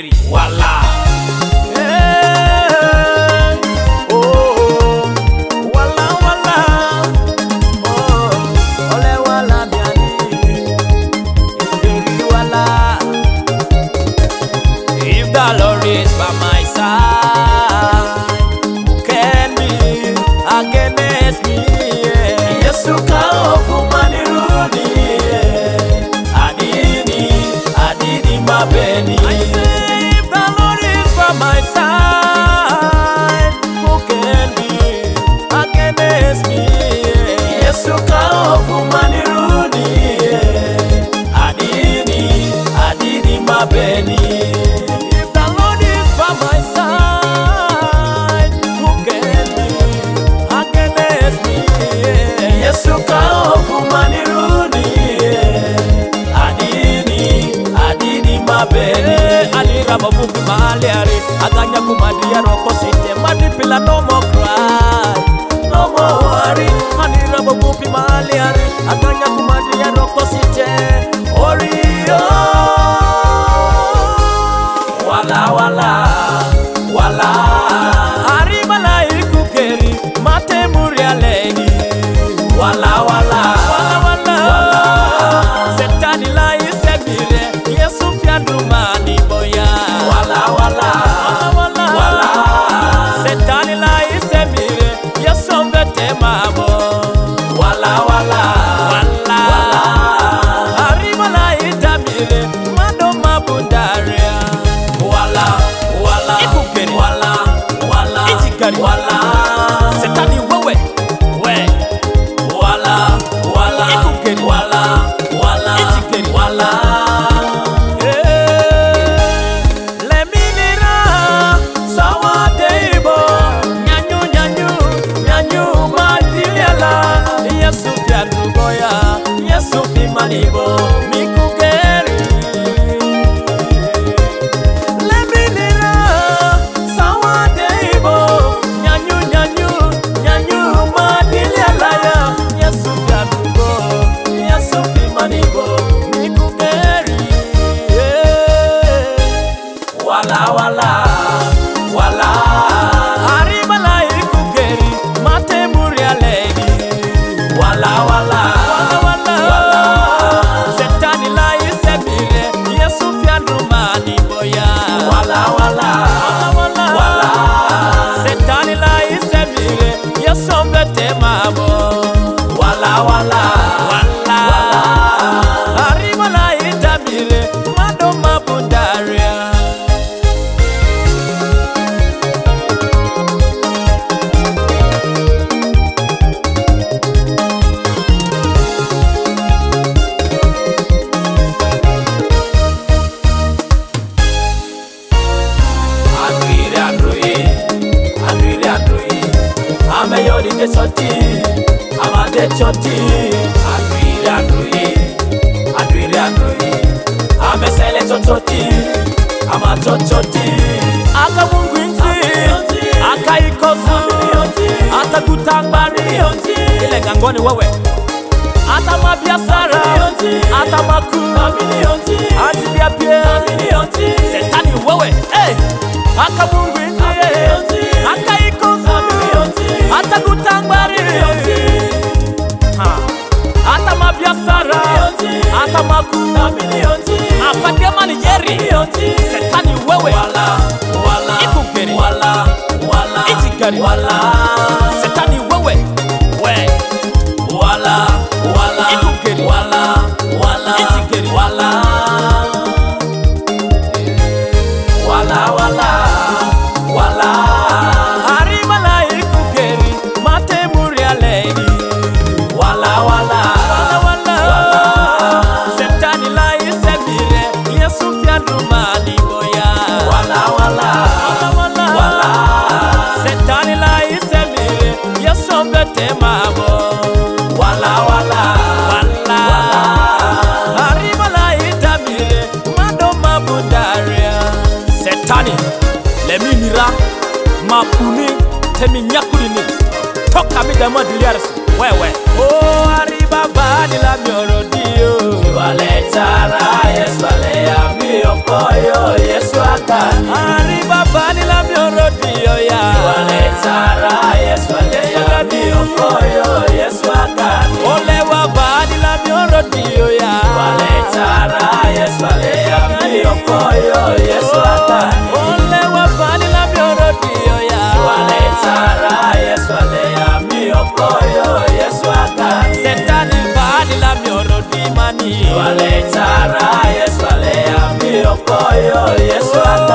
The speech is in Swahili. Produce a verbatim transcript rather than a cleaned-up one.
Kukeri. Wala. Hey, oh, wala wala. Oh, ole wala biani. Kukeri wala. If the Lord is by my side, who can be against me? Yesu kaofu manirudi. Adini, adini mabeni. I say if the Lord is by my side, who can be against me? Yesu kaofu manirudi. Adini, adini mabeni. Babu kumaliari aganya kumadia roko site madipila no more cry no more worry anira babu kumaliari aganya kumadia roko site orio wala wala wala arriba la ikukeri mate murialeni wala wala wala wala setani la isebire Yesu fiandumani boya wala wala wala wala setani la isemire Yesu mbete mabo wala wala wala arriba la itamire mando mabundaria wala wala ikukeri wala wala itikari wala setani wewe we wala wala ikukeri wala wala itikeri wala Manibo, mikukeri. Leminira, sawa deibo. Nyanyu, nyanyu, nyanyu, madilelaya. Yesu fiadugo, Yesu fi manibo, mikukeri. Wala, wala, wala. Arriba la ikukeri, mate murialeni. Wala, wala. Wala wala wala wala setani la isemire yesombe temabo wala wala wala arriba la itamire mando mabundaria Yori de soti, amade choti, adwiri adwiri, adwiri adwiri, amesele chototi, amachototi, aka mungwinti, aka ikosu, ata kutambari, ile ngangoni wewe, ata mabiasara, ata maku, ati biapie, setani wewe, hey, aka mungwinti, aka ikosu, ata kutambari, ha, ata mabiasara, ata maku, apate manijeri, setani wewe, wala, wala, ikukeri, wala, wala, itikari, wala, setani wewe, we, wala, wala, ikukeri, wala, wala, itikeri, wala, wala, wala, wala. Wala wala wala wala setani la isemire Yesu fiandumani boya wala wala wala wala setani la isemire Yesu mbete mabo wala wala wala arriba la itamire mando mabundaria setani leminira mapuni temi nyakulini toka midama diliaris wewe oh arriba bani la miorodio wale tara Yesu ale ami okoyo Yesu akani. Arriba bani la miorodio ya. Waletara Yesu alea miokoyo Yesu akani. Olewa bani la miorodio ya. Waletara Yesu alea miokoyo Yesu akani. Olewa bani la miorodio ya. Waletara Yesu alea miokoyo Yesu akani. Setani bani la miorodi mani. Waletara Yesu alea miokoyo Yesu akani.